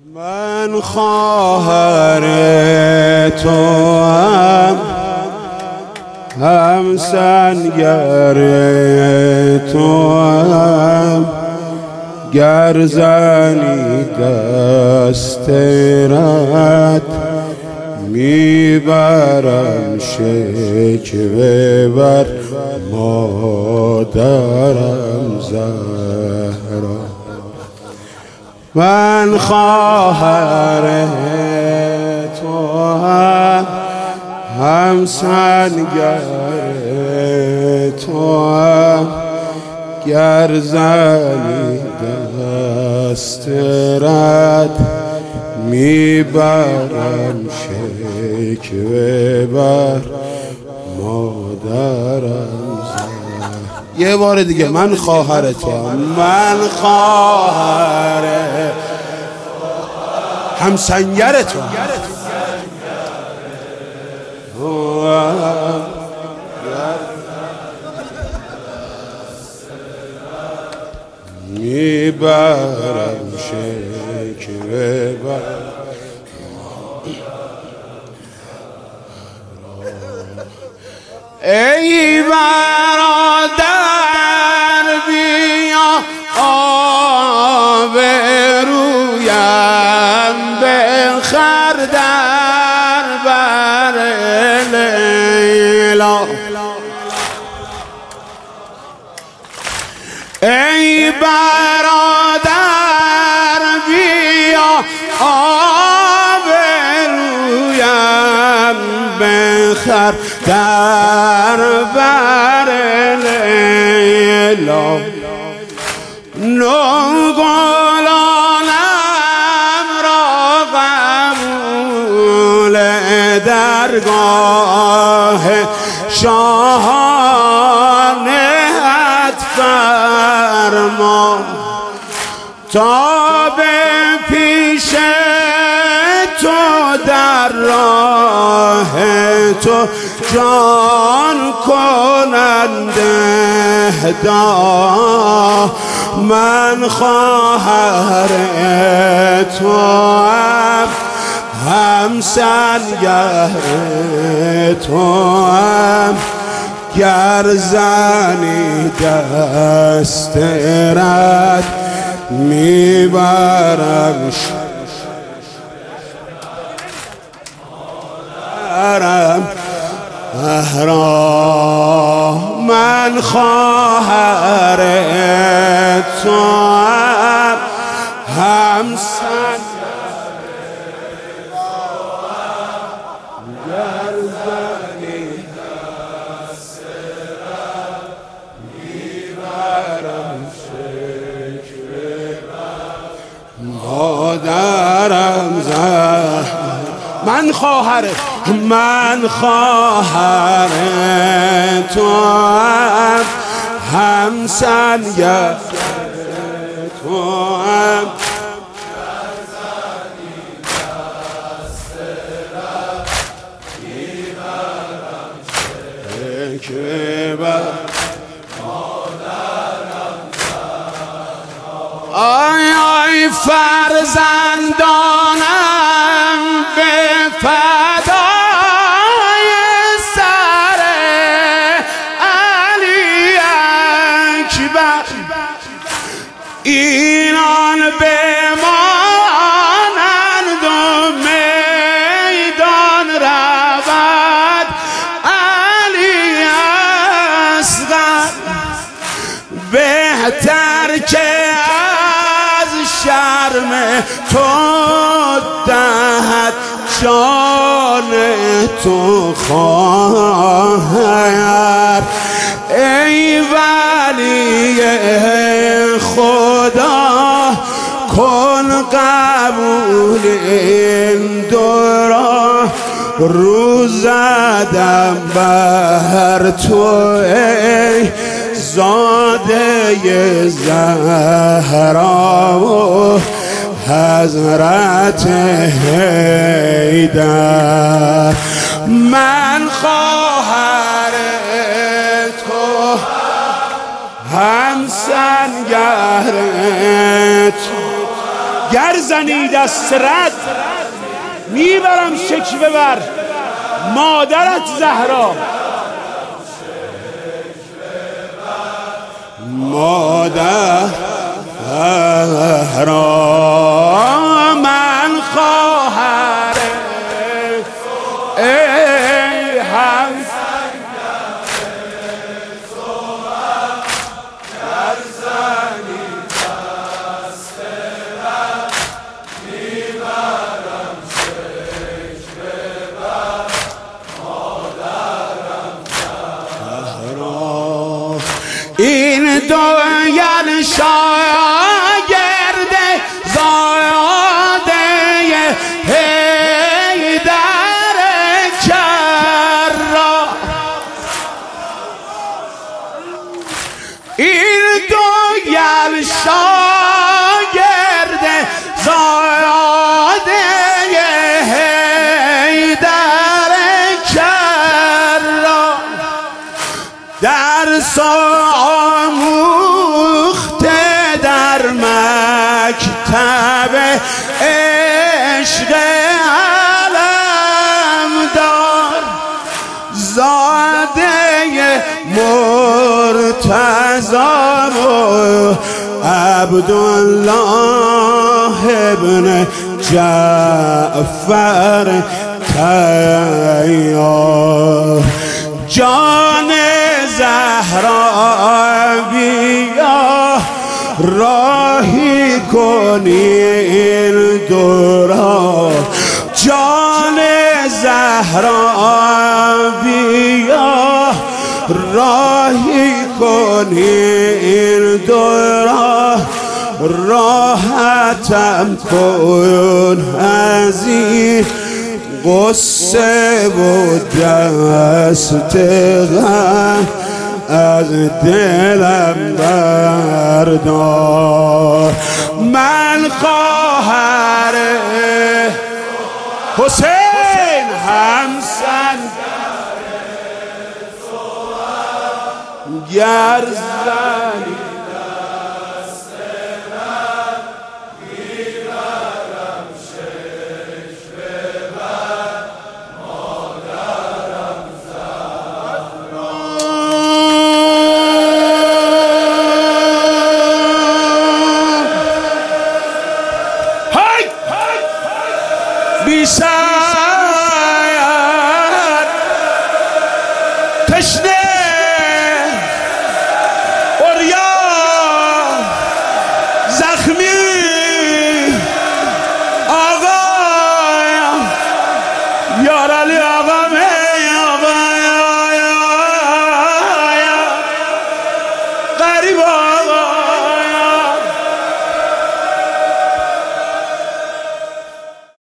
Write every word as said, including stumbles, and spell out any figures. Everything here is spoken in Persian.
من خواهر تو هم هم سنگر تو هم گر زنی دست رد میبرم شکوه بر مادرم زهرا. من خواهر تو هم هم سنگر تو هم گر زنی دست رد میبرم شکوه بر مادرم زهرا. یه بار دیگه من خواهر تو هم من خواهر هم سنگر تو هم میبرم شکوه بر. ای برادر بیا آبرویم بخر در بر لیلا. ای برادر بیا آبرویم بخر در بر لیلا. نوگلانم را قبول درگاه شاهانت فرما تا به پیش تو در راه تو جان کننده دا. من خواهر تو هم هم سنگر تو هم گر زنی دست رد میبرم شرم احرام. من خواهر تو هم هم سنگر گر زنی دست رد میبرم شکوه بر مادرم زهرا. من خواهر من خواهر تو هم هم سنگر تو هم گر زنی دست رد میبرم شکوه بر مادرم زهرا. آی آی فرزندانم به فدای سر علی اکبر. اینان بمانند و میدان رود علی اصغر. بهتر که از شرم تو دهد جان تو خواهر. ای ولی خدا کن قبول این دورا. روز زدم بر تو ای زاده زهرا و حضرت حیدر. من خواهر تو هم سنگر تو گر زنی دست رد میبرم شکوه بر مادرت زهرا. مادر من خواهر ای هم این دویل شاگرد زاده حیدر کرا، این دویل شاگرد زاده حیدر کرا، درس آموخته در مکتب عشق علمدار، زاده مرتضی و عبدالله ابن جعفر طیار. جان زهرا بیا راهی کنی این دورا، جان زهرا بیا راهی کنی این دورا، راحتم کن از این غصه و دست غم از دلم بردار. من خواهر حسین همسن گر زنی بیشتر تشنه اوریا زخمی آقا یار علی آقا